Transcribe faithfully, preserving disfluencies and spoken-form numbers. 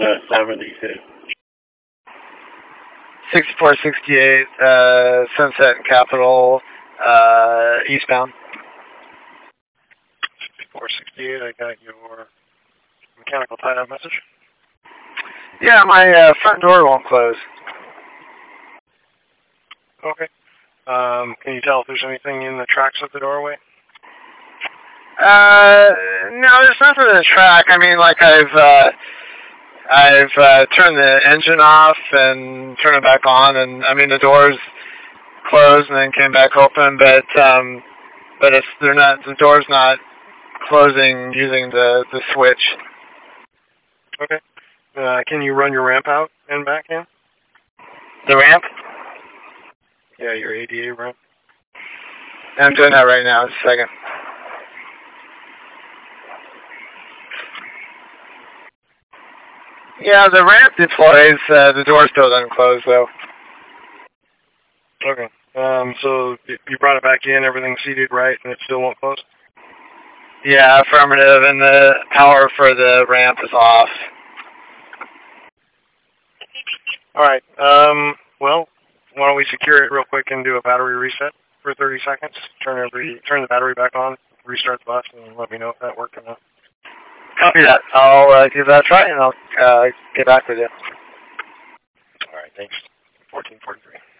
uh, seventy-two. sixty-four sixty-eight, uh, Sunset and Capitol, uh, eastbound. sixty-four sixty-eight, I got your mechanical tie-up message. Yeah, my uh, front door won't close. Okay. Um, can you tell if there's anything in the tracks of the doorway? Uh, no, there's nothing in the track. I mean, like I've, uh, I've uh, turned the engine off and turned it back on, and I mean the doors closed and then came back open, but um, but it's they're not the door's not closing using the the switch. Okay. Uh, can you run your ramp out and back in? The ramp? Yeah, your A D A ramp. I'm doing that right now. Just a second. Yeah, the ramp deploys. Uh, the door still doesn't close, though. Okay. Um, so you brought it back in, everything's seated right, and it still won't close? Yeah, affirmative, and the power for the ramp is off. All right. Um, well, why don't we secure it real quick and do a battery reset for thirty seconds? Turn every, turn the battery back on, restart the bus, and let me know if that worked or not. Copy that. I'll uh, give that a try, and I'll uh, get back with you. All right. Thanks. fourteen forty-three.